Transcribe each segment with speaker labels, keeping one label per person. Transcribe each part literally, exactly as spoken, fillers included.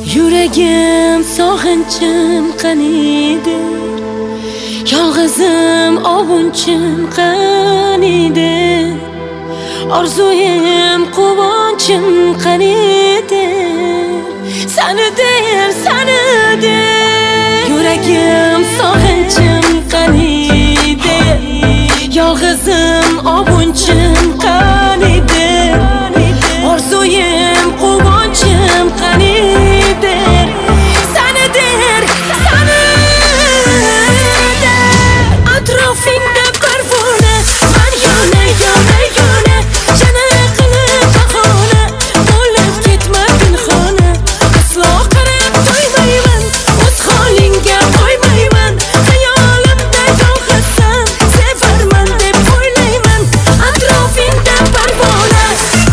Speaker 1: Yuragim sog'inchim qanidir, yolg'izim ovunchim qanidir, orzuyim quvonchim qanidir, sanidir, sanidir. Yuragim sog'inchim qanidir, yolg'izim ovunchim qanidir, orzuyim quvonchim qanidir, sanidir, sanidir. Atrofingda parvona, man yona, yona, yona, jana qilib bahona, bo'lib ketma pinhona. Aslo qarab qo'ymayman, o'z holingga qo'ymayman, xayolimda yolg'izsan, sevarman deb o'ylayman. Atrofingda parvona,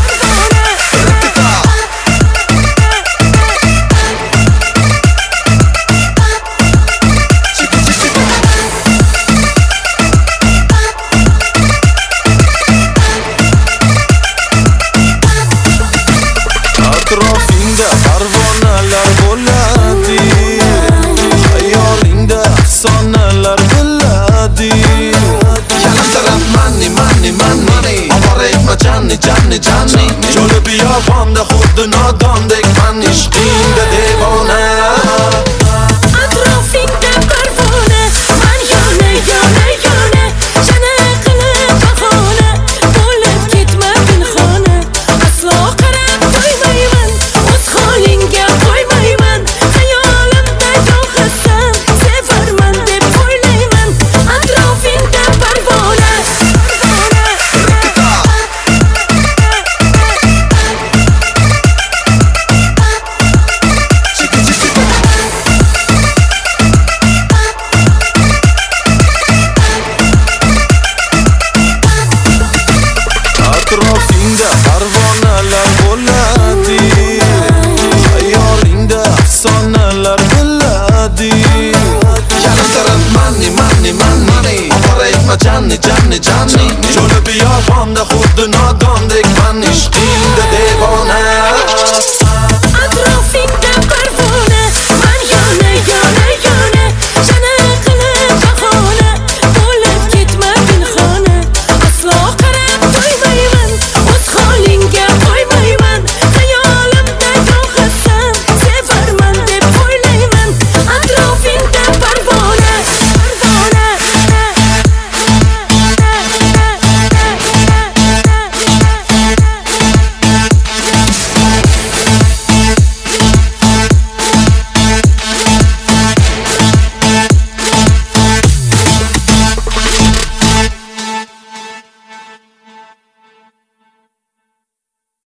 Speaker 2: atrofingda parvonalar bo'ladi, xayolingda afsonalar bo'ladi. Yalantirab money, money, money, ovora etma janni, janni, janni. Cho'li biyobonda xuddi nodondek man ishq